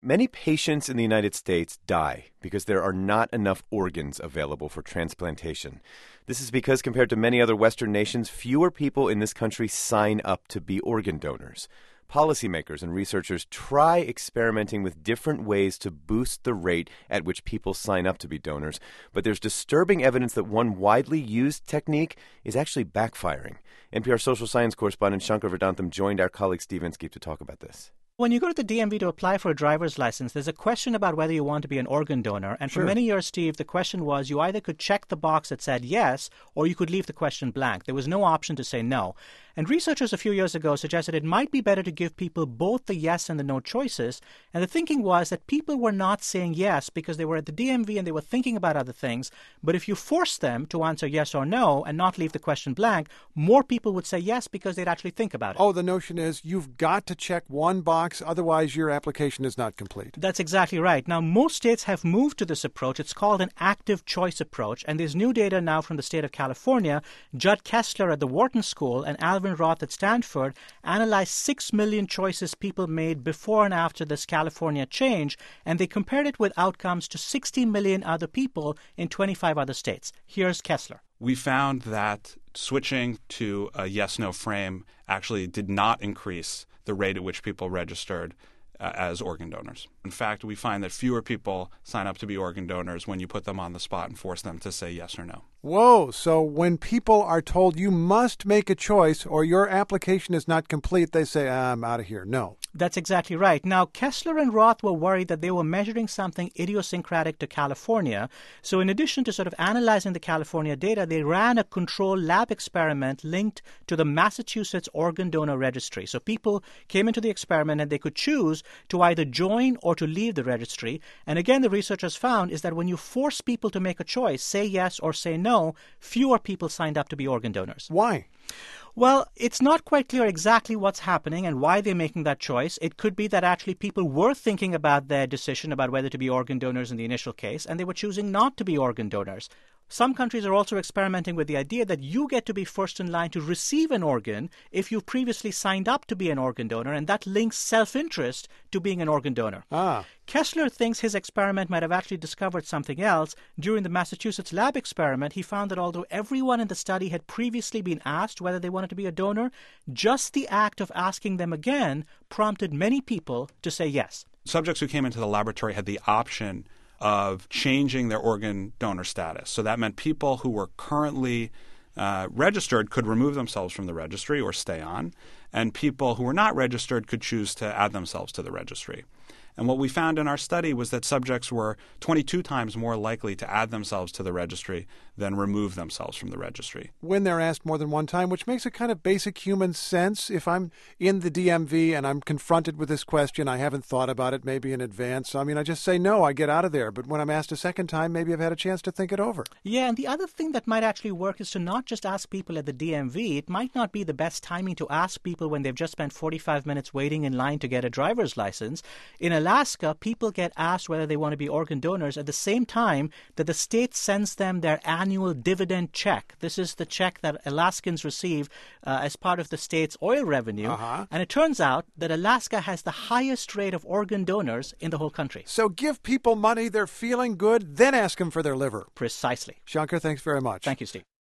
Many patients in the United States die because there are not enough organs available for transplantation. This is because, compared to many other Western nations, fewer people in this country sign up to be organ donors. Policymakers and researchers try experimenting with different ways to boost the rate at which people sign up to be donors, but there's disturbing evidence that one widely used technique is actually backfiring. NPR social science correspondent Shankar Vedantam joined our colleague Steve Inskeep to talk about this. When you go to the DMV to apply for a driver's license, there's a question about whether you want to be an organ donor. And for many years, Steve, the question was you either could check the box that said yes, or you could leave the question blank. There was no option to say no. And researchers a few years ago suggested it might be better to give people both the yes and the no choices. And the thinking was that people were not saying yes because they were at the DMV and they were thinking about other things. But if you forced them to answer yes or no and not leave the question blank, more people would say yes because they'd actually think about it. Oh, the notion is you've got to check one box, otherwise your application is not complete. That's exactly right. Now, most states have moved to this approach. It's called an active choice approach. And there's new data now from the state of California. Judd Kessler at the Wharton School and Alvin Roth at Stanford analyzed 6 million choices people made before and after this California change, and they compared it with outcomes to 60 million other people in 25 other states. Here's Kessler. We found that switching to a yes-no frame actually did not increase the rate at which people registered as organ donors. In fact, we find that fewer people sign up to be organ donors when you put them on the spot and force them to say yes or no. Whoa, so when people are told you must make a choice or your application is not complete, they say, I'm out of here. No. That's exactly right. Now, Kessler and Roth were worried that they were measuring something idiosyncratic to California. So in addition to sort of analyzing the California data, they ran a controlled lab experiment linked to the Massachusetts Organ Donor Registry. So people came into the experiment and they could choose to either join or to leave the registry. And again, the researchers found is that when you force people to make a choice, say yes or say no, fewer people signed up to be organ donors. Why? Well, it's not quite clear exactly what's happening and why they're making that choice. It could be that actually people were thinking about their decision about whether to be organ donors in the initial case, and they were choosing not to be organ donors. Some countries are also experimenting with the idea that you get to be first in line to receive an organ if you've previously signed up to be an organ donor, and that links self-interest to being an organ donor. Kessler thinks his experiment might have actually discovered something else. During the Massachusetts lab experiment, he found that although everyone in the study had previously been asked whether they wanted to be a donor, just the act of asking them again prompted many people to say yes. Subjects who came into the laboratory had the option of changing their organ donor status. So that meant people who were currently registered could remove themselves from the registry or stay on, and people who were not registered could choose to add themselves to the registry. And what we found in our study was that subjects were 22 times more likely to add themselves to the registry than remove themselves from the registry. When they're asked more than one time, which makes a kind of basic human sense. If I'm in the DMV and I'm confronted with this question, I haven't thought about it maybe in advance. I mean, I just say no, I get out of there. But when I'm asked a second time, maybe I've had a chance to think it over. Yeah, and the other thing that might actually work is to not just ask people at the DMV. It might not be the best timing to ask people when they've just spent 45 minutes waiting in line to get a driver's license. In Alaska, people get asked whether they want to be organ donors at the same time that the state sends them their annual dividend check. This is the check that Alaskans receive as part of the state's oil revenue. And it turns out that Alaska has the highest rate of organ donors in the whole country. So give people money, they're feeling good, then ask them for their liver. Precisely. Shankar, thanks very much. Thank you, Steve.